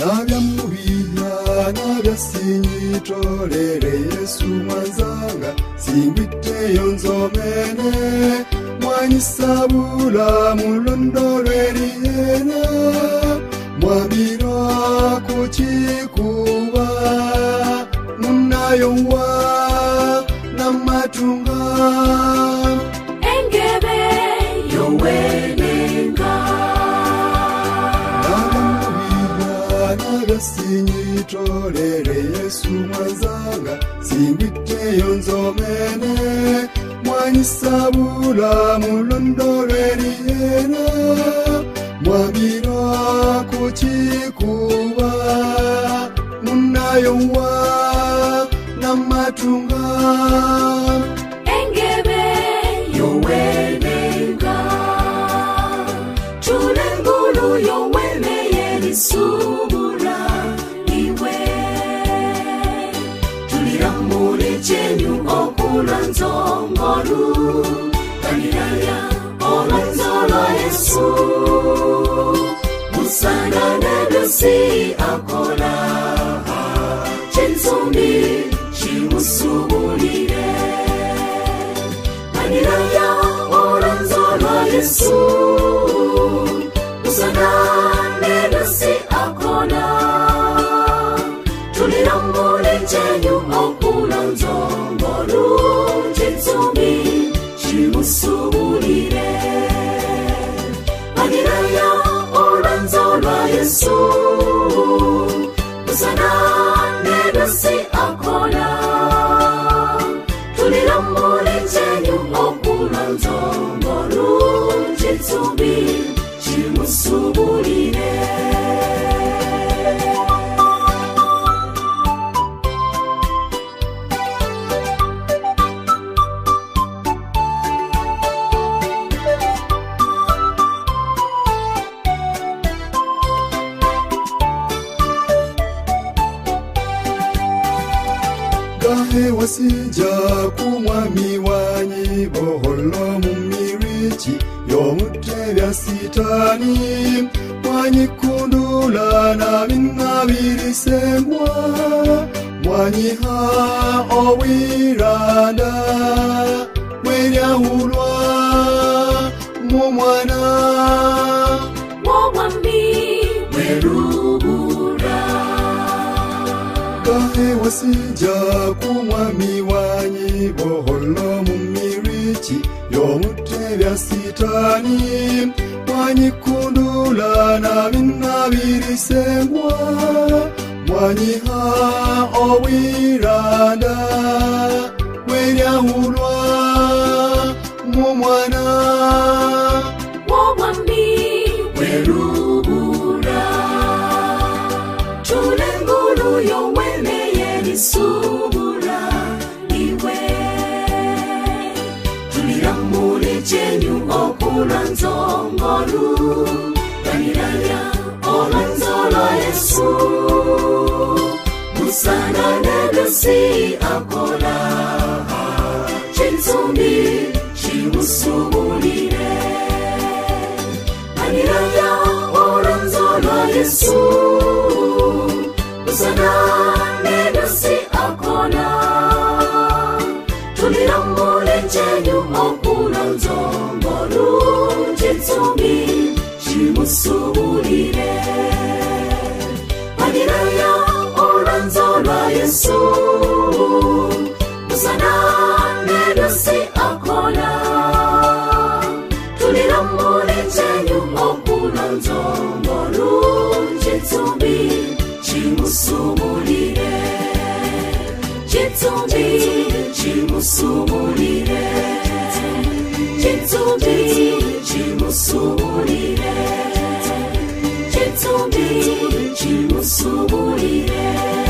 Nabyamubiha nabyasinyitorere Yesu mwanzanga singwiteyo nzomene mwanyisabula mulondolweriyena mwabira kuchikuba munayowa namatunga engebe yowenenga Sinyitorere Yesu mwanzanga singwiteyo nzomene mwanyisabula mulondolweriyena mwabira kuchikuba munayowa namatunga engebe yowenenga tulengulu yowene yelisubura iwe tuliramule chenyu okulanzongoru kaniraya olanzolo Yesu musana nedosi akola chenzumbi chimusubulire kaniraya olanzolo Yesu musana nedosi akola tuliramule chenyu okulanzongoru chenzumbi chimusubulire kaniraya olanzolo Yesu musana nedosi akola tuliramule chenyu okulanzongoru chenzumbi chimusubulire Gahe wasija kumwami wanyi boholo mumirichi yomutebya sitani mwanyi kundula na bingabirisemwa mwanyi ha owiranda mwenyahulwa mumwana mwambi mwerubura Gahe wasija kumwami wanyi boholo mumirichi yomutebya sitani mwanyi kundula na bingabirisemwa mwanyi ha owiranda mwenyahulwa mumwana mwambi mwerubura tulengulu yowene yelisubura iwe tuliramule chenyu okulanzongoru kaniraya olanzolo Yesu musana nedosi akola chenzumbi chimusubulire kaniraya olanzolo Yesu musana nedosi akola tuliramule chenyu okulanzongoru chenzumbi chimusubulire kaniraya olanzolo Yesu musana nedosi akola tuliramule chenyu okulanzongoru chenzumbi chimusubulire chenzumbi chimusubulire chenzumbi chimusubulire chenzumbi chimusubulire